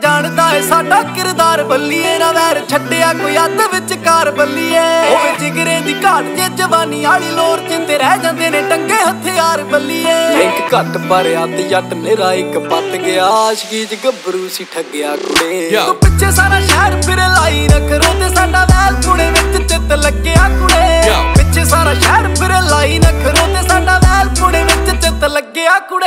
जानदा है साडा किरदार बल्लीए ना वैर छड्डिया कोई अद्ध विचकार बल्लीए होवे जिगरे दी घाट जे जवानी आली लोर जिंदे रह जांदे ने टंगे हथियार बल्लीए लिंक घट पर अद्ध जट मेरा एक पत गया आशिकी च गब्बरू सी ठग्गिया कुड़े तू पिछे सारा शहर फिरे लाई रखरो ते साडा वैल पुणे विच चित लग्गिया कुड़े पिछे सारा शहर फिरे लाई रखरो ते साडा वैल पुणे विच चित लग्गिया कुड़े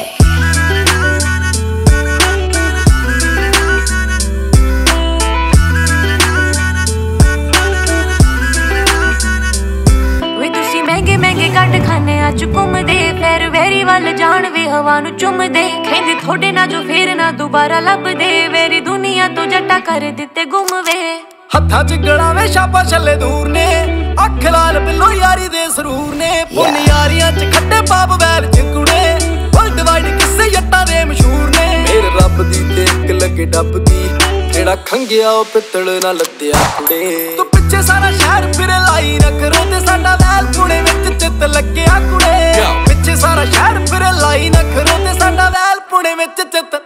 महंगे महंगे कट खाने अच घूमदे फिर वेरी वाल जान वे हवा नू चुमदे कहंदे थोड़े ना जो फिर ना दोबारा लभदे वेरी दुनिया तो जट्टा कर दिते गुम वे हत्था च गड़ावे छापा छले दूर ने अख लाल बिलो यारी दे सरूर ने पुन यारियां च खड्डे पाप वैल चिकुड़े वर्ल्ड वाइड किस्से जट्टां दे मशहूर ने मेरे रब दी ते इक लगे डब दी जेड़ा खंगिया ओ पित्तल ना लद्दिया कुड़े तू पिछे सारा शहर फिरे लाई रखरो ते साडा वैल पुणे विच चित लग्गिया कुड़े पिछे सारा शहर फिरे लाई रखरो ते साडा वैल पुणे विच चित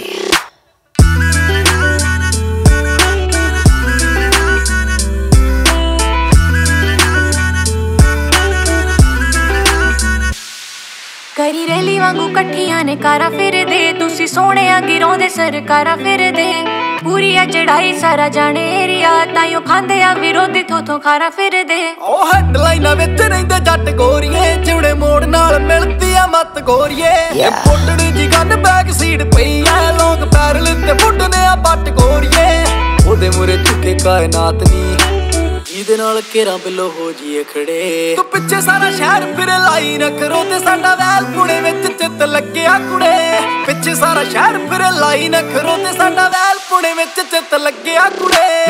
करी रैली वांगू कट्ठियां ने कारा फिर दे तुसी सोने गिरों दे सरकारा फिर दे पूरी आ चढ़ाई सारा जाने एरिया ताइयों खांदे आ विरोधी थोथों खारा फिर दे ओ हेडलाइना विच रहिंदे जट गोरीए चिवड़े मोड़ नाल मिलदी आ मत गोरीए पोटड़ी जी गन बैक सीट पई आ लोग पैरल ते फुटने आ बट गोरीए ओदे मुरे झुके कायनात नी ਜਿਹਦੇ ਨਾਲ ਘੇਰਾ ਬਿੱਲੋ ਹੋ ਜੀਏ ਖੜੇ ਤੂੰ ਪਿੱਛੇ ਸਾਰਾ ਸ਼ਹਿਰ ਫਿਰੇ ਲਾਈ ਰਖਰੋ ਤੇ ਸਾਡਾ ਵੈਲ ਪੁਣੇ ਵਿੱਚ ਚਿੱਤ ਲੱਗਿਆ ਕੁੜੇ ਪਿੱਛੇ ਸਾਰਾ ਸ਼ਹਿਰ ਫਿਰੇ ਲਾਈ ਰਖਰੋ ਤੇ ਸਾਡਾ ਵੈਲ ਪੁਣੇ ਵਿੱਚ ਚਿੱਤ ਲੱਗਿਆ ਕੁੜੇ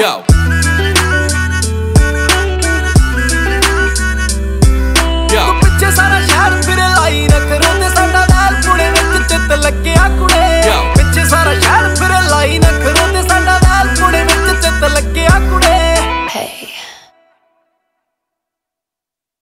ਤੂੰ ਪਿੱਛੇ ਸਾਰਾ ਸ਼ਹਿਰ ਫਿਰੇ ਲਾਈ ਰਖਰੋ ਤੇ ਸਾਡਾ ਵੈਲ ਪੁਣੇ ਵਿੱਚ ਚਿੱਤ ਲੱਗਿਆ ਕੁੜੇ